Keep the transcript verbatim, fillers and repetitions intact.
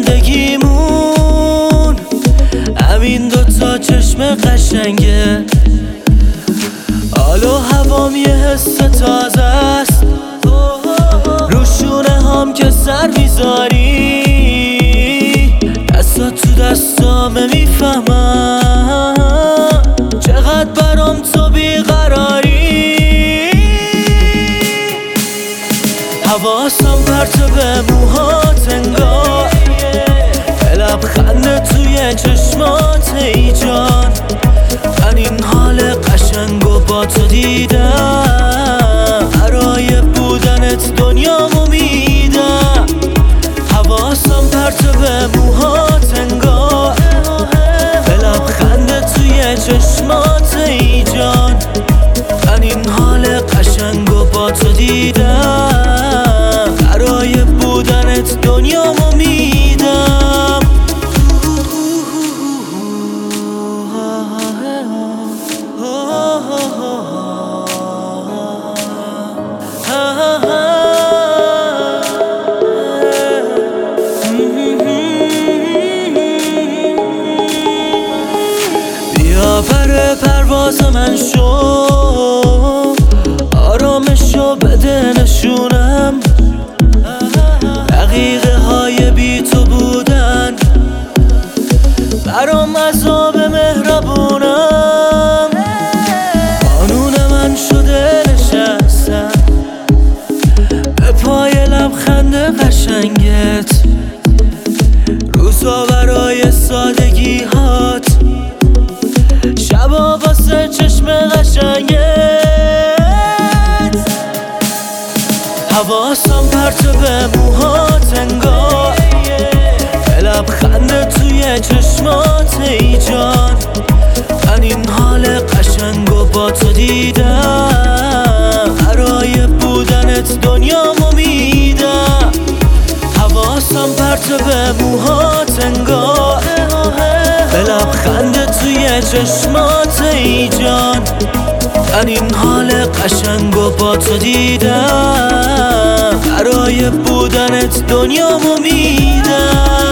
زندگیمون همین دوتا چشم قشنگه، حال و هوام یه حس تازه است، روشونه هم که سر میذاری دستا تو دستامه، میفهمم چقدر برام تو بیقراری. حواسم پرت به موهات انگار، لبخنده توی چشمات ای جان، من این حال قشنگو با تو دیدم، برای بودنت دنیامو میدم. حواسم پرت به موهات انگار، لبخنده توی چشمات ای جان، من این حال قشنگو با تو دیدم، برای بودنت دنیامو میدم. بیا پر پرواز من شو، آرامشو بده نشونم، دقیقه های بی تو بودن برام عذاب مهربونم. قانون من شده نشستم به پای لبخند قشنگت، روزا برای سادگی هات، شبا واسه چشم قشنگت. حواسم پرت به موهات انگار، لبخنده توی چشمات ای جان، من این حال قشنگو با تو دیدم، برای بودنت دنیامو میدم. حواسم پرت به موهات انگار، لبخنده توی چشمات ای جان، من این حال قشنگو با تو دیدم، برای بودنت دنیامو میدم.